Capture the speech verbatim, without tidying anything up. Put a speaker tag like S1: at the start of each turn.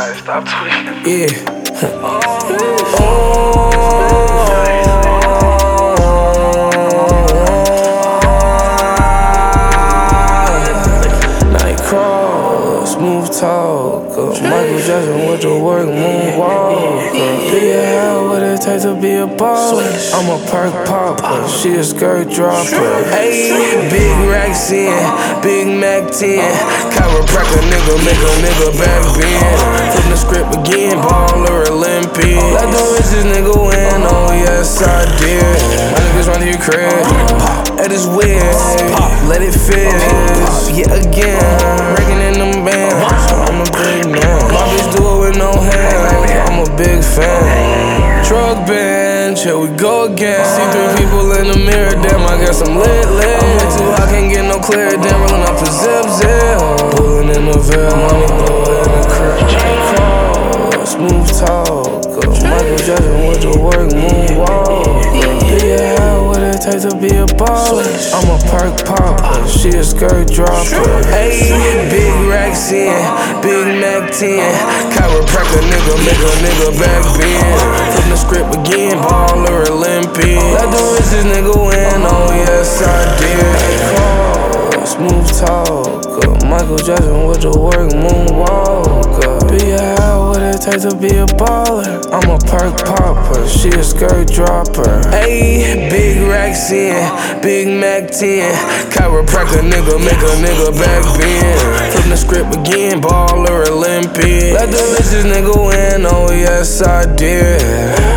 S1: Alright, stop tweeting.
S2: Yeah.
S1: Oh.
S2: Nightcrawler, smooth talker, Michael Jackson with your work, moonwalker. Yeah, what it take to be a baller? I'm a perk popper, she a skirt dropper. Ayy, big racks in, Big Mac ten. Chiropractor nigga, make a nigga back bend. Flip the script again, baller Olympic. Let the richest nigga win, oh yes I did. My niggas run to your crib, at his wig, let it fit. Yeah again, breaking in them bands. I'm a big man. My bitch do it with no hands. I'm a big fan. Truck band, here we go again. See three people in the mirror, damn, I guess I'm lit, lit. I'm way too high, can't get no clear, damn, rolling off the zip, zip. Pulling in the veil, money blowing in the crib. Nightcrawler, smooth talker, Michael Jackson with your work, moonwalker. Yeah, what it take to be a baller? I'm a perk popper, she a skirt dropper. Ayy, big racks in, Big Mac ten. Chiropractor nigga, make a nigga back bend. Flip the script again, baller Olympic. Let the richest nigga win, oh yes I did. Nightcrawler, smooth talker, Michael Jackson with your work, moonwalker. Yeah, what it take to be a baller? I'm a perk popper, she a skirt dropper. Ayy, big racks in, Big Mac ten. Chiropractor nigga, make a nigga back bend. Flip the script again, baller Olympic. Let the richest nigga win, oh yes I did.